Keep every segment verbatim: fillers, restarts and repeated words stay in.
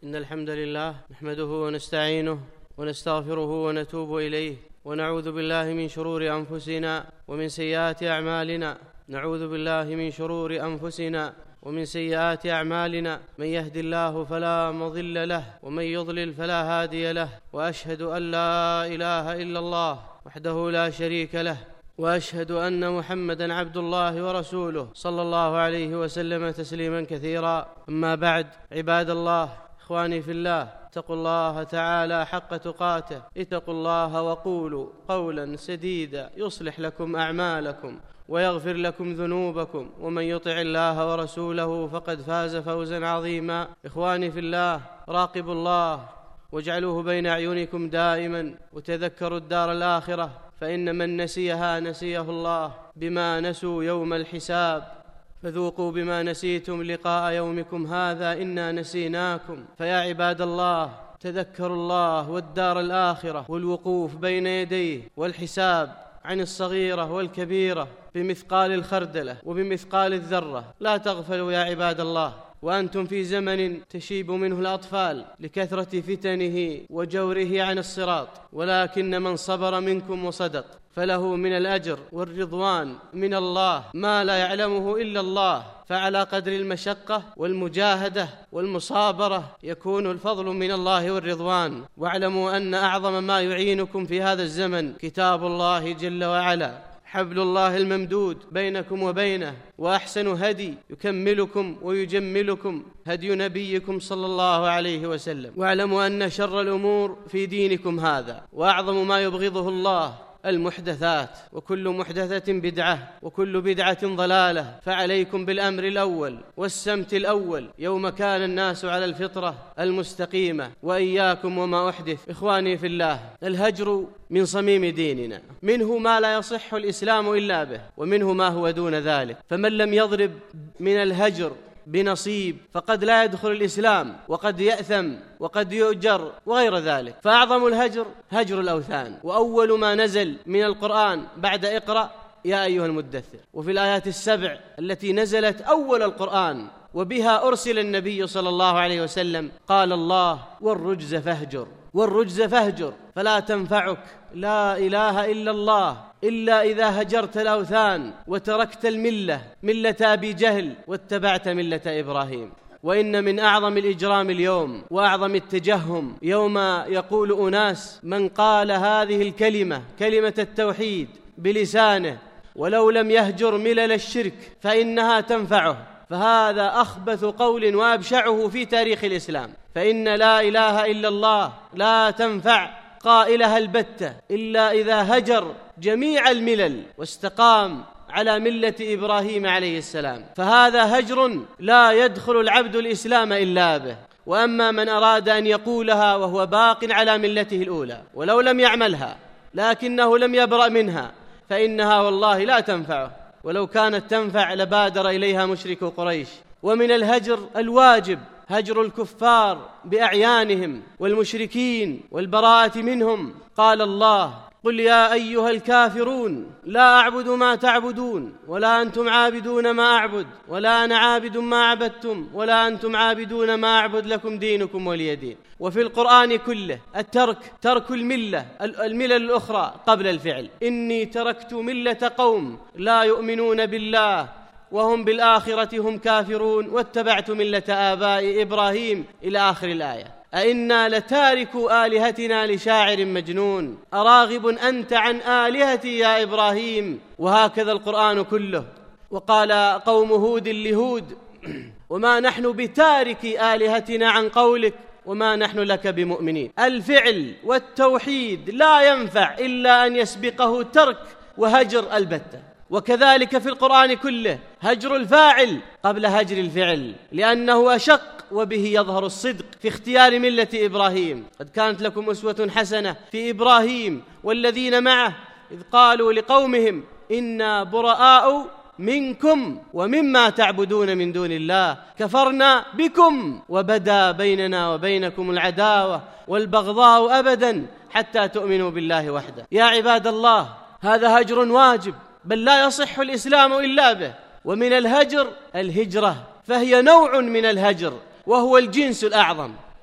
إن الحمد لله نحمده ونستعينه ونستغفره ونتوب إليه، ونعوذ بالله من شرور أنفسنا ومن سيئات أعمالنا نعوذ بالله من شرور أنفسنا ومن سيئات أعمالنا، من يهد الله فلا مضل له ومن يضلل فلا هادي له، وأشهد أن لا إله إلا الله وحده لا شريك له، وأشهد أن محمدًا عبد الله ورسوله صلى الله عليه وسلم تسليمًا كثيرا. أما بعد، عباد الله، إخواني في الله، اتقوا الله تعالى حق تقاته، اتقوا الله وقولوا قولا سديدا يصلح لكم أعمالكم ويغفر لكم ذنوبكم، ومن يطع الله ورسوله فقد فاز فوزا عظيما. إخواني في الله، راقبوا الله واجعلوه بين أعينكم دائما، وتذكروا الدار الآخرة، فإن من نسيها نسيه الله بما نسوا يوم الحساب، فذوقوا بما نسيتم لقاء يومكم هذا إنا نسيناكم. فيا عباد الله، تذكروا الله والدار الآخرة والوقوف بين يديه والحساب عن الصغيرة والكبيرة بمثقال الخردلة وبمثقال الذرة. لا تغفلوا يا عباد الله، وأنتم في زمن تشيب منه الأطفال لكثرة فتنه وجوره عن الصراط، ولكن من صبر منكم وصدق فله من الأجر والرضوان من الله ما لا يعلمه إلا الله. فعلى قدر المشقة والمجاهدة والمصابرة يكون الفضل من الله والرضوان. واعلموا أن أعظم ما يعينكم في هذا الزمن كتاب الله جل وعلا، حبل الله الممدود بينكم وبينه، وأحسن هدي يكملكم ويجملكم هدي نبيكم صلى الله عليه وسلم. واعلموا أن شر الأمور في دينكم هذا وأعظم ما يبغضه الله المحدثات، وكل محدثة بدعة وكل بدعة ضلالة. فعليكم بالأمر الأول والسمت الأول يوم كان الناس على الفطرة المستقيمة، وإياكم وما أحدث. إخواني في الله، الهجر من صميم ديننا، منه ما لا يصح الإسلام إلا به، ومنه ما هو دون ذلك. فمن لم يضرب من الهجر بنصيب فقد لا يدخل الإسلام، وقد يأثم وقد يؤجر وغير ذلك. فأعظم الهجر هجر الأوثان، وأول ما نزل من القرآن بعد اقرأ يا أيها المدثر، وفي الآيات السبع التي نزلت أول القرآن وبها أرسل النبي صلى الله عليه وسلم قال الله والرجز فاهجر، والرجز فاهجر، فلا تنفعك لا إله إلا الله إلا إذا هجرت الأوثان وتركت الملة ملة أبي جهل واتبعت ملة إبراهيم. وإن من أعظم الإجرام اليوم وأعظم التجهم يوم يقول أناس من قال هذه الكلمة كلمة التوحيد بلسانه ولو لم يهجر ملل الشرك فإنها تنفعه، فهذا أخبث قول وأبشعه في تاريخ الإسلام. فإن لا إله إلا الله لا تنفع قائلها البتة إلا إذا هجر جميع الملل واستقام على ملة إبراهيم عليه السلام، فهذا هجر لا يدخل العبد الإسلام إلا به. وأما من أراد أن يقولها وهو باق على ملته الأولى ولو لم يعملها لكنه لم يبرأ منها فإنها والله لا تنفعه، ولو كانت تنفع لبادر إليها مشرك قريش. ومن الهجر الواجب هجر الكفار بأعيانهم والمشركين والبراءة منهم. قال الله قل يا أيها الكافرون لا أعبد ما تعبدون ولا أنتم عابدون ما أعبد ولا أنا عابد ما عبدتم ولا أنتم عابدون ما أعبد لكم دينكم ولي دين. وفي القرآن كله الترك ترك الملة الملل الأخرى قبل الفعل. إني تركت ملة قوم لا يؤمنون بالله وهم بالآخرة هم كافرون واتبعت ملة آباء إبراهيم إلى آخر الآية. أئنا لتاركوا آلهتنا لشاعر مجنون أراغب أنت عن آلهتي يا إبراهيم. وهكذا القرآن كله. وقال قوم هود لهود وما نحن بتارك آلهتنا عن قولك وما نحن لك بمؤمنين. الفعل والتوحيد لا ينفع إلا أن يسبقه ترك وهجر البتة. وكذلك في القرآن كله هجر الفاعل قبل هجر الفعل، لأنه أشق وبه يظهر الصدق في اختيار ملة إبراهيم. قد كانت لكم أسوة حسنة في إبراهيم والذين معه إذ قالوا لقومهم إنا براء منكم ومما تعبدون من دون الله كفرنا بكم وبدا بيننا وبينكم العداوة والبغضاء أبدا حتى تؤمنوا بالله وحده. يا عباد الله، هذا هجر واجب بل لا يصح الإسلام إلا به. ومن الهجر الهجرة، فهي نوع من الهجر وهو الجنس الأعظم.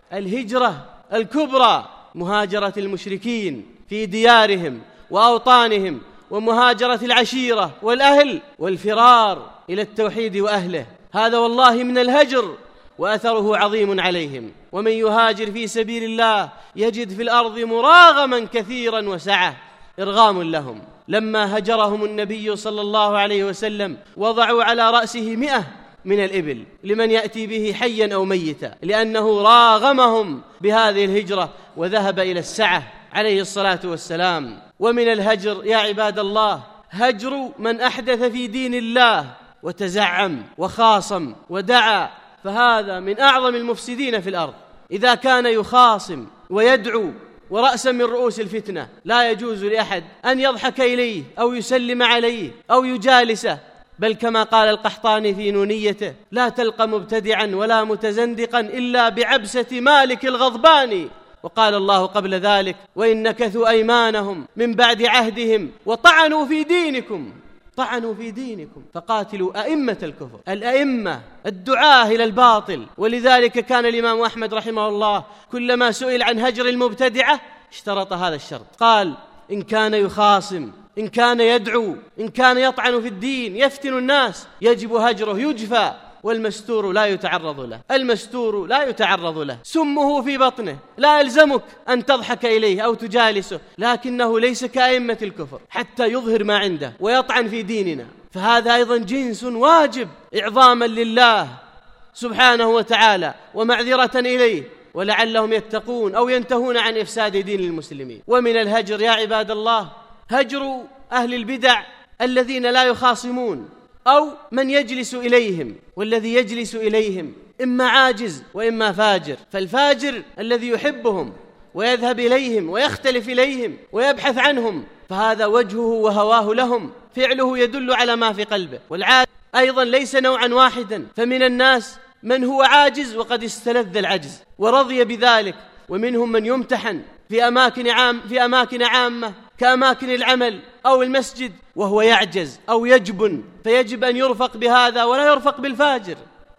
الهجرة الكبرى مهاجرة المشركين في ديارهم وأوطانهم، ومهاجرة العشيرة والأهل، والفرار إلى التوحيد وأهله. هذا والله من الهجر، وأثره عظيم عليهم. ومن يهاجر في سبيل الله يجد في الأرض مراغما كثيرا وسعة، إرغام لهم. لما هجرهم النبي صلى الله عليه وسلم وضعوا على رأسه مئة من الإبل لمن يأتي به حيا أو ميتا، لأنه راغمهم بهذه الهجرة وذهب إلى السعة عليه الصلاة والسلام. ومن الهجر يا عباد الله هجر من أحدث في دين الله وتزعم وخاصم ودعا، فهذا من أعظم المفسدين في الأرض. إذا كان يخاصم ويدعو ورأسا من رؤوس الفتنة، لا يجوز لأحد أن يضحك إليه أو يسلم عليه أو يجالسه، بل كما قال القحطاني في نونيته: لا تلقى مبتدعا ولا متزندقا إلا بعبسة مالك الغضبان. وقال الله قبل ذلك: وإن نكثوا أيمانهم من بعد عهدهم وطعنوا في دينكم طعنوا في دينكم فقاتلوا أئمة الكفر. الأئمة الدعاة إلى الباطل. ولذلك كان الإمام أحمد رحمه الله كلما سئل عن هجر المبتدعة اشترط هذا الشرط، قال: إن كان يخاصم، إن كان يدعو، إن كان يطعن في الدين، يفتن الناس، يجب هجره، يجفى. والمستور لا يتعرض له، المستور لا يتعرض له، سمه في بطنه، لا يلزمك أن تضحك إليه أو تجالسه، لكنه ليس كأئمة الكفر حتى يظهر ما عنده ويطعن في ديننا. فهذا أيضا جنس واجب إعظاما لله سبحانه وتعالى ومعذرة إليه، ولعلهم يتقون أو ينتهون عن إفساد دين المسلمين. ومن الهجر يا عباد الله هجر أهل البدع الذين لا يخاصمون، أو من يجلس إليهم، والذي يجلس إليهم إما عاجز وإما فاجر. فالفاجر الذي يحبهم ويذهب إليهم ويختلف إليهم ويبحث عنهم، فهذا وجهه وهواه لهم، فعله يدل على ما في قلبه. والعاجز أيضا ليس نوعا واحدا، فمن الناس من هو عاجز وقد استلذ العجز ورضي بذلك، ومنهم من يمتحن في أماكن عام في أماكن عامة كأماكن العمل أو المسجد وهو يعجز أو يجبن، فيجب أن يرفق بهذا ولا يرفق بالفاجر.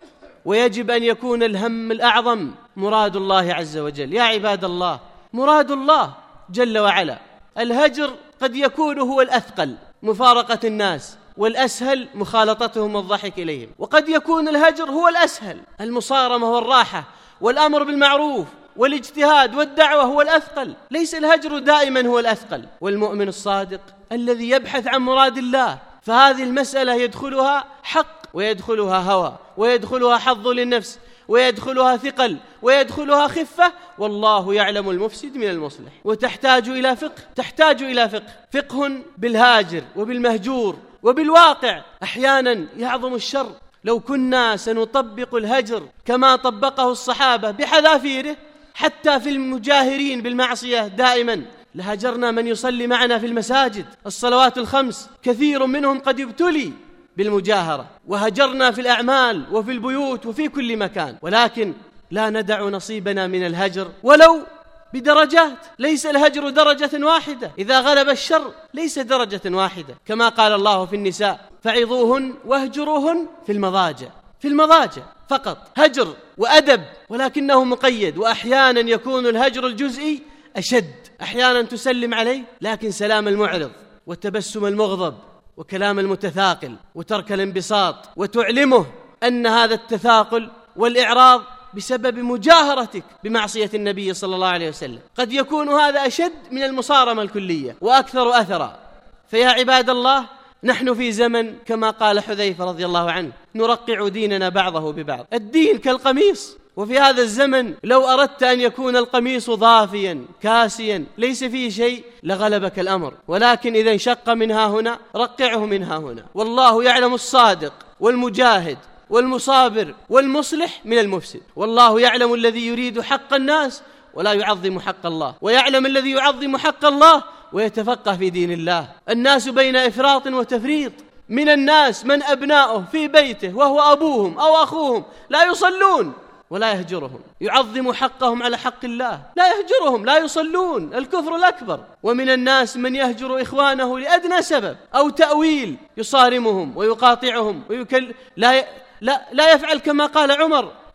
ويجب أن يكون الهم الأعظم مراد الله عز وجل. يا عباد الله مراد الله جل وعلا. الهجر قد يكون هو الأثقل، مفارقة الناس، والأسهل مخالطتهم والضحك إليهم. وقد يكون الهجر هو الأسهل، المصارمة والراحة والأمر بالمعروف والاجتهاد والدعوة هو الأثقل. ليس الهجر دائما هو الأثقل. والمؤمن الصادق الذي يبحث عن مراد الله، فهذه المسألة يدخلها حق ويدخلها هوى ويدخلها حظ للنفس ويدخلها ثقل ويدخلها خفة، والله يعلم المفسد من المصلح. وتحتاج إلى فقه تحتاج إلى فقه فقه بالهاجر وبالمهجور وبالواقع. أحيانا يعظم الشر. لو كنا سنطبق الهجر كما طبقه الصحابة بحذافيره حتى في المجاهرين بالمعصية دائما، لهجرنا من يصلي معنا في المساجد الصلوات الخمس، كثير منهم قد يبتلي بالمجاهرة، وهجرنا في الأعمال وفي البيوت وفي كل مكان. ولكن لا ندع نصيبنا من الهجر ولو بدرجات. ليس الهجر درجة واحدة، إذا غلب الشر ليس درجة واحدة، كما قال الله في النساء: فعظوهن واهجروهن في المضاجع. في المضاجع فقط هجر وأدب، ولكنه مقيد. وأحيانا يكون الهجر الجزئي أشد، أحيانا تسلم عليه لكن سلام المعرض والتبسم المغضب وكلام المتثاقل وترك الانبساط، وتعلمه أن هذا التثاقل والإعراض بسبب مجاهرتك بمعصية النبي صلى الله عليه وسلم. قد يكون هذا أشد من المصارمة الكلية وأكثر أثرا. فيا عباد الله نحن في زمن كما قال حذيفة رضي الله عنه: نرقع ديننا بعضه ببعض. الدين كالقميص، وفي هذا الزمن لو أردت أن يكون القميص ضافيا كاسيا ليس فيه شيء لغلبك الأمر، ولكن إذا انشق منها هنا رقعه منها هنا. والله يعلم الصادق والمجاهد والمصابر والمصلح من المفسد. والله يعلم الذي يريد حق الناس ولا يعظم حق الله، ويعلم الذي يعظم حق الله ويتفقه في دين الله. الناس بين إفراط وتفريط. من الناس من أبناؤه في بيته وهو أبوهم أو أخوهم لا يصلون ولا يهجرهم، يعظم حقهم على حق الله، لا يهجرهم، لا يصلون، الكفر الأكبر. ومن الناس من يهجر إخوانه لأدنى سبب أو تأويل، يصارمهم ويقاطعهم ويكل لا ي... لا لا يفعل كما قال عمر: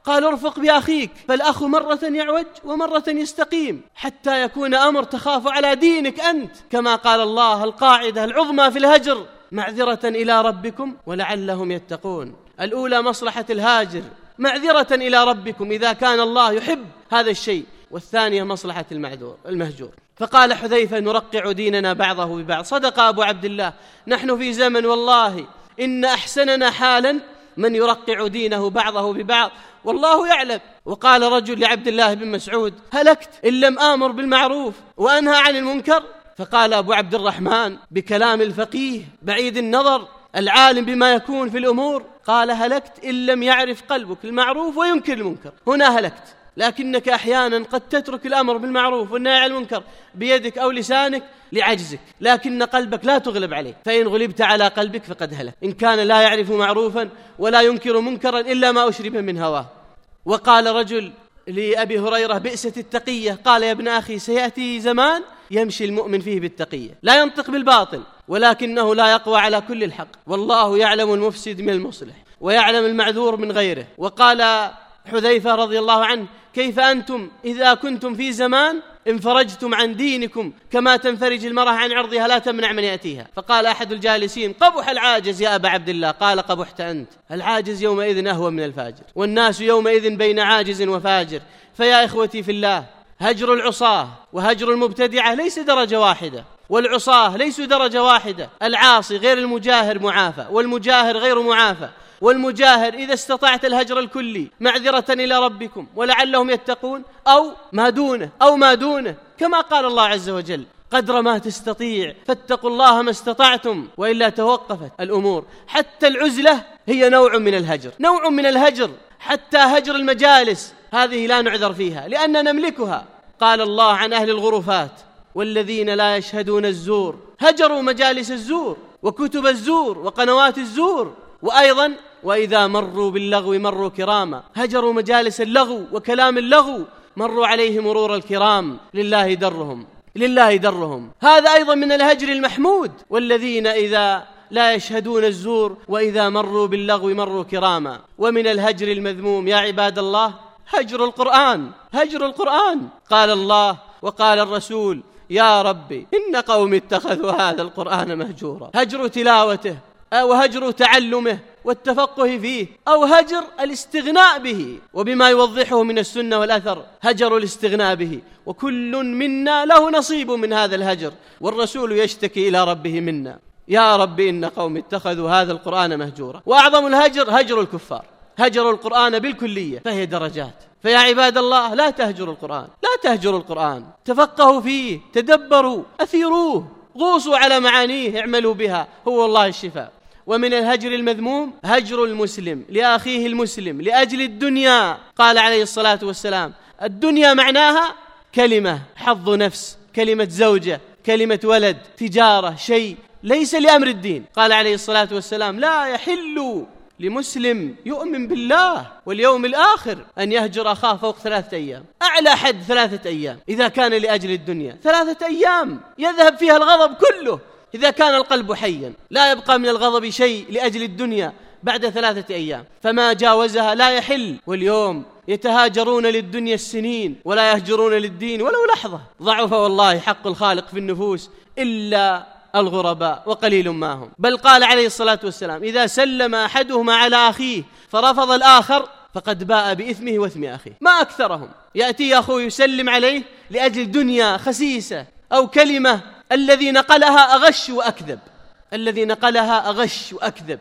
قال ارفق بأخيك، فالأخ مرة يعوج ومرة يستقيم، حتى يكون أمر تخاف على دينك أنت، كما قال الله القاعدة العظمى في الهجر: معذرة إلى ربكم ولعلهم يتقون. الأولى مصلحة الهاجر، معذرة إلى ربكم إذا كان الله يحب هذا الشيء، والثانية مصلحة المعذور المهجور. فقال حذيفة: نرقع ديننا بعضه ببعض. صدق أبو عبد الله، نحن في زمن والله إن أحسننا حالا من يرقع دينه بعضه ببعض والله يعلم. وقال رجل لعبد الله بن مسعود: هلكت إن لم آمر بالمعروف وأنهى عن المنكر. فقال أبو عبد الرحمن بكلام الفقيه بعيد النظر العالم بما يكون في الأمور، قال: هلكت إن لم يعرف قلبك المعروف وينكر المنكر. هنا هلكت، لكنك أحيانا قد تترك الأمر بالمعروف والنهي عن المنكر بيدك أو لسانك لعجزك، لكن قلبك لا تغلب عليه، فإن غلبت على قلبك فقد هلك، إن كان لا يعرف معروفا ولا ينكر منكرا إلا ما أشرب من هواه. وقال رجل لأبي هريرة: بئست التقية. قال: يا ابن أخي، سيأتي زمان يمشي المؤمن فيه بالتقية، لا ينطق بالباطل ولكنه لا يقوى على كل الحق، والله يعلم المفسد من المصلح ويعلم المعذور من غيره. وقال حذيفة رضي الله عنه: كيف أنتم إذا كنتم في زمان انفرجتم عن دينكم كما تنفرج المرأة عن عرضها لا تمنع من يأتيها؟ فقال أحد الجالسين: قبح العاجز يا أبا عبد الله. قال: قبحت أنت، العاجز يومئذ أهون من الفاجر، والناس يومئذ بين عاجز وفاجر. فيا إخوتي في الله، هجر العصاة وهجر المبتدعة ليس درجة واحدة، والعصاة ليسوا درجة واحدة. العاصي غير المجاهر معافى، والمجاهر غير معافى. والمجاهر إذا استطعت الهجر الكلي معذرة إلى ربكم ولعلهم يتقون، أو ما دونه أو ما دونه، كما قال الله عز وجل: قدر ما تستطيع فاتقوا الله ما استطعتم، وإلا توقفت الأمور. حتى العزلة هي نوع من الهجر، نوع من الهجر. حتى هجر المجالس هذه لا نعذر فيها لأننا نملكها. قال الله عن أهل الغرفات: والذين لا يشهدون الزور. هجروا مجالس الزور وكتب الزور وقنوات الزور. وأيضا: وإذا مروا باللغو مروا كراما. هجروا مجالس اللغو وكلام اللغو، مروا عليه مرور الكرام، لله درهم لله درهم. هذا أيضا من الهجر المحمود: والذين إذا لا يشهدون الزور وإذا مروا باللغو مروا كراما. ومن الهجر المذموم يا عباد الله هجر القرآن، هجر القرآن. قال الله وقال الرسول: يا ربي إن قومي اتخذوا هذا القرآن مهجورا. هجر تلاوته أو هجر تعلمه والتفقه فيه، أو هجر الاستغناء به وبما يوضحه من السنة والأثر، هجر الاستغناء به. وكل منا له نصيب من هذا الهجر، والرسول يشتكي إلى ربه منا: يا رب إن قوم اتخذوا هذا القرآن مهجورا. وأعظم الهجر هجر الكفار، هجروا القرآن بالكلية، فهي درجات. فيا عباد الله لا تهجروا القرآن، لا تهجروا القرآن، تفقهوا فيه، تدبروا، أثيروه، غوصوا على معانيه، اعملوا بها، هو والله الشفاء. ومن الهجر المذموم هجر المسلم لأخيه المسلم لأجل الدنيا. قال عليه الصلاة والسلام: الدنيا معناها كلمة، حظ نفس، كلمة زوجة، كلمة ولد، تجارة، شيء ليس لأمر الدين. قال عليه الصلاة والسلام: لا يحل لمسلم يؤمن بالله واليوم الآخر أن يهجر أخاه فوق ثلاثة أيام. أعلى حد ثلاثة أيام إذا كان لأجل الدنيا، ثلاثة أيام يذهب فيها الغضب كله إذا كان القلب حيا، لا يبقى من الغضب شيء لأجل الدنيا بعد ثلاثة أيام، فما جاوزها لا يحل. واليوم يتهاجرون للدنيا السنين ولا يهجرون للدين ولو لحظة. ضعف والله حق الخالق في النفوس إلا الغرباء وقليل ما هم. بل قال عليه الصلاة والسلام: إذا سلم أحدهما على أخيه فرفض الآخر فقد باء بإثمه وإثم أخيه. ما أكثرهم، يأتي أخوه يسلم عليه لأجل دنيا خسيسة أو كلمة، الذي نقلها أغش وأكذب، الذي نقلها أغش وأكذب،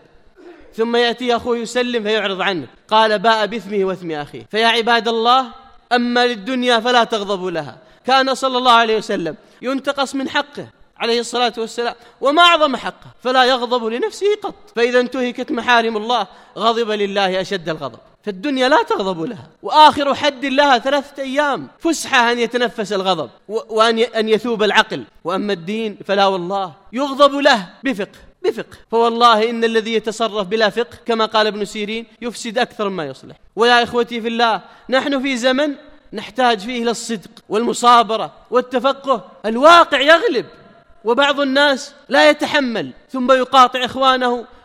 ثم يأتي أخوه يسلم فيعرض عنه، قال باء بإثمه وإثم أخيه. فيا عباد الله، أما للدنيا فلا تغضبوا لها. كان صلى الله عليه وسلم ينتقص من حقه عليه الصلاة والسلام، وما أعظم حقه، فلا يغضب لنفسه قط، فإذا انتهكت محارم الله غضب لله أشد الغضب. فالدنيا لا تغضب لها، وآخر حد لها ثلاثة أيام فسحة أن يتنفس الغضب وأن يثوب العقل. وأما الدين فلا والله يغضب له بفقه بفقه فوالله إن الذي يتصرف بلا فقه كما قال ابن سيرين يفسد أكثر مما يصلح. ويا إخوتي في الله، نحن في زمن نحتاج فيه إلى الصدق والمصابرة والتفقه. الواقع يغلب، وبعض الناس لا يتحمل ثم يقاطع إخوانه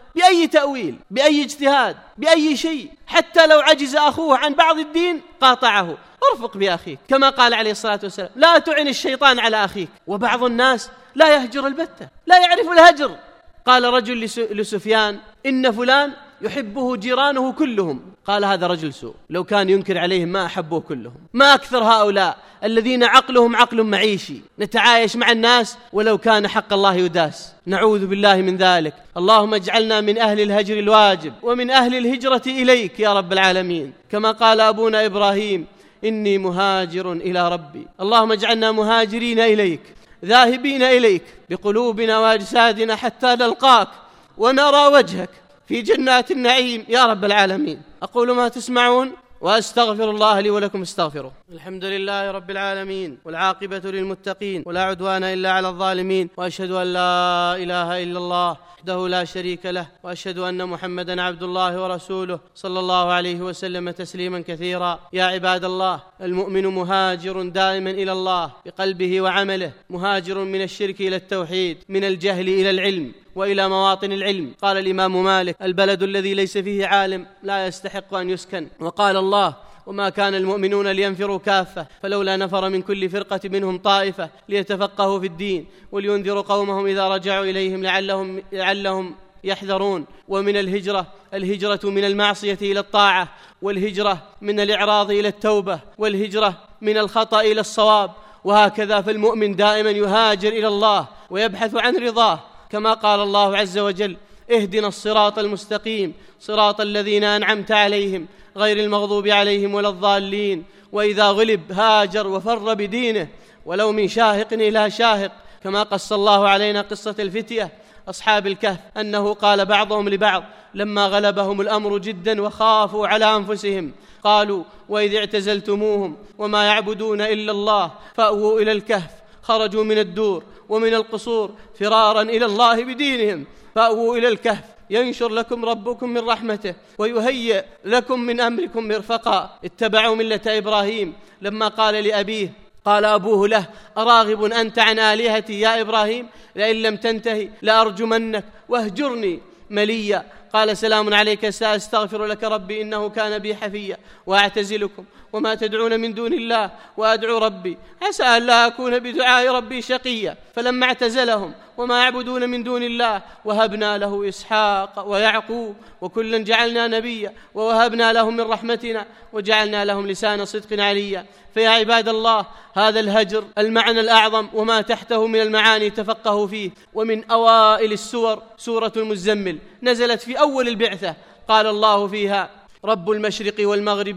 بأي تأويل، بأي اجتهاد، بأي شيء، حتى لو عجز أخوه عن بعض الدين قاطعه. ارفق بأخيك كما قال عليه الصلاة والسلام: لا تعن الشيطان على أخيك. وبعض الناس لا يهجر البتة، لا يعرف الهجر. قال رجل لسفيان: إن فلان يحبه جيرانه كلهم. قال: هذا رجل سوء، لو كان ينكر عليهم ما أحبوه كلهم. ما أكثر هؤلاء الذين عقلهم عقل معيشي، نتعايش مع الناس ولو كان حق الله يداس. نعوذ بالله من ذلك. اللهم اجعلنا من أهل الهجر الواجب ومن أهل الهجرة إليك يا رب العالمين، كما قال أبونا إبراهيم: إني مهاجر إلى ربي. اللهم اجعلنا مهاجرين إليك ذاهبين إليك بقلوبنا وأجسادنا حتى نلقاك ونرى وجهك في جنات النعيم يا رب العالمين. أقول ما تسمعون وأستغفر الله لي ولكم، استغفروه. الحمد لله رب العالمين، والعاقبة للمتقين، ولا عدوان إلا على الظالمين، وأشهد أن لا إله إلا الله وحده لا شريك له، وأشهد أن محمدا عبد الله ورسوله صلى الله عليه وسلم تسليما كثيرا. يا عباد الله، المؤمن مهاجر دائما إلى الله بقلبه وعمله، مهاجر من الشرك إلى التوحيد، من الجهل إلى العلم وإلى مواطن العلم. قال الإمام مالك: البلد الذي ليس فيه عالم لا يستحق أن يسكن. وقال الله: وما كان المؤمنون لينفروا كافة فلولا نفر من كل فرقة منهم طائفة ليتفقهوا في الدين ولينذروا قومهم إذا رجعوا إليهم لعلهم, لعلهم يحذرون. ومن الهجرة الهجرة من المعصية إلى الطاعة، والهجرة من الإعراض إلى التوبة، والهجرة من الخطأ إلى الصواب. وهكذا فالمؤمن دائما يهاجر إلى الله ويبحث عن رضاه، كما قال الله عز وجل: اهدنا الصراط المستقيم صراط الذين أنعمت عليهم غير المغضوب عليهم ولا الضالين. وإذا غلب هاجر وفر بدينه ولو من شاهق إلى شاهق، كما قص الله علينا قصة الفتية أصحاب الكهف أنه قال بعضهم لبعض لما غلبهم الأمر جدا وخافوا على أنفسهم، قالوا: وإذ اعتزلتموهم وما يعبدون إلا الله فأووا إلى الكهف. خرجوا من الدور ومن القصور فرارا إلى الله بدينهم، فأووا إلى الكهف ينشر لكم ربكم من رحمته ويهيئ لكم من أمركم مرفقا. اتبعوا ملة إبراهيم لما قال لأبيه، قال أبوه له: أراغب أنت عن آلهتي يا إبراهيم؟ لئن لم تنتهي لأرجمنك واهجرني مليا. قال: سلام عليك سأستغفر لك ربي إنه كان بي حفيا، وأعتزلكم وما تدعون من دون الله وأدعو ربي عسى أن لا أكون بدعاء ربي شقيا. فلما اعتزلهم وما يعبدون من دون الله وهبنا له إسحاق ويعقوب وكلا جعلنا نبيا ووهبنا لهم من رحمتنا وجعلنا لهم لسان صدق عليا. فيا عباد الله، هذا الهجر المعنى الأعظم وما تحته من المعاني تفقهوا فيه. ومن أوائل السور سورة المزمل، نزلت في أول البعثة. قال الله فيها: رب المشرق والمغرب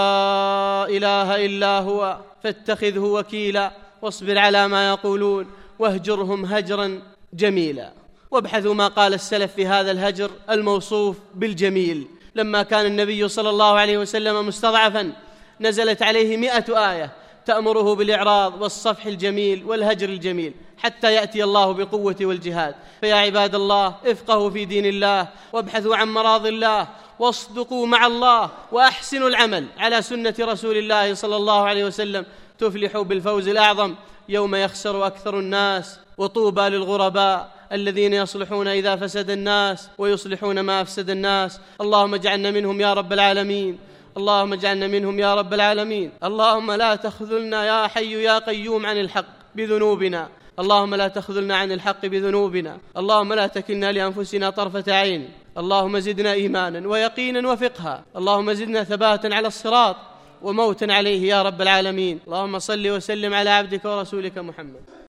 لا إله إلا هو فاتخذه وكيلا واصبر على ما يقولون واهجرهم هجرا جميلا. وابحثوا ما قال السلف في هذا الهجر الموصوف بالجميل. لما كان النبي صلى الله عليه وسلم مستضعفا نزلت عليه مئة آية تأمره بالإعراض والصفح الجميل والهجر الجميل حتى يأتي الله بقوة والجهاد. فيا عباد الله، افقهوا في دين الله وابحثوا عن مراضي الله واصدقوا مع الله وأحسنوا العمل على سنة رسول الله صلى الله عليه وسلم، تفلحوا بالفوز الأعظم يوم يخسر أكثر الناس. وطوبى للغرباء الذين يصلحون إذا فسد الناس ويصلحون ما أفسد الناس. اللهم اجعلنا منهم يا رب العالمين، اللهم اجعلنا منهم يا رب العالمين. اللهم لا تخذلنا يا حي يا قيوم عن الحق بذنوبنا، اللهم لا تخذلنا عن الحق بذنوبنا، اللهم لا تكلنا لأنفسنا طرفة عين. اللهم زدنا إيمانا ويقينا وفقها، اللهم زدنا ثباتا على الصراط وموتا عليه يا رب العالمين. اللهم صل وسلم على عبدك ورسولك محمد.